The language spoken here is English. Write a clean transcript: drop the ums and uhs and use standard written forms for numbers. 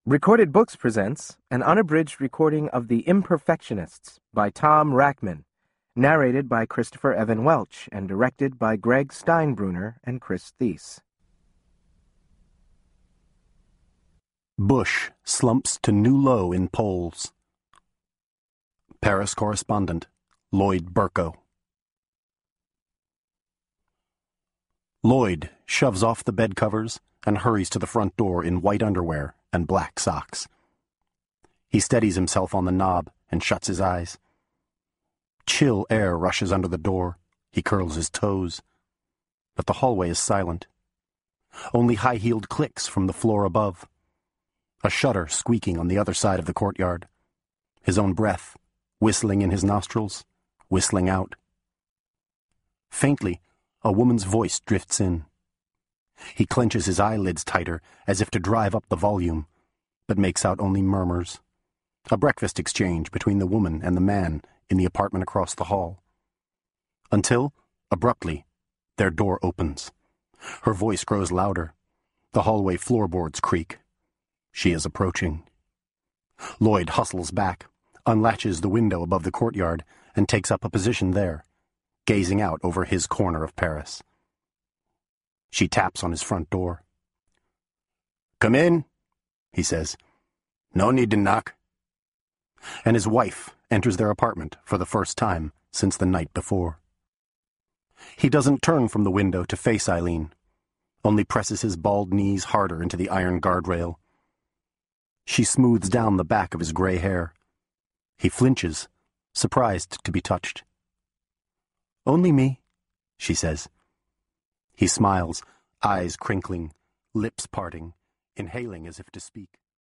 Recorded Books presents an unabridged recording of The Imperfectionists by Tom Rackman, narrated by Christopher Evan Welch and directed by Greg Steinbruner and Chris Thies. Bush slumps to new low in polls. Paris correspondent Lloyd Burko. Lloyd shoves off the bed covers and hurries to the front door in white underwear and black socks. He steadies himself on the knob and shuts his eyes. Chill air rushes under the door. He curls his toes. But the hallway is silent. Only high-heeled clicks from the floor above. A shutter squeaking on the other side of the courtyard. His own breath, whistling in his nostrils, whistling out. Faintly, a woman's voice drifts in. He clenches his eyelids tighter, as if to drive up the volume, but makes out only murmurs. A breakfast exchange between the woman and the man in the apartment across the hall. Until, abruptly, their door opens. Her voice grows louder. The hallway floorboards creak. She is approaching. Lloyd hustles back, unlatches the window above the courtyard, and takes up a position there, gazing out over his corner of Paris. She taps on his front door. "Come in," he says. "No need to knock." And his wife enters their apartment for the first time since the night before. He doesn't turn from the window to face Eileen, only presses his bald knees harder into the iron guardrail. She smooths down the back of his gray hair. He flinches, surprised to be touched. "Only me," she says. He smiles, eyes crinkling, lips parting, inhaling as if to speak.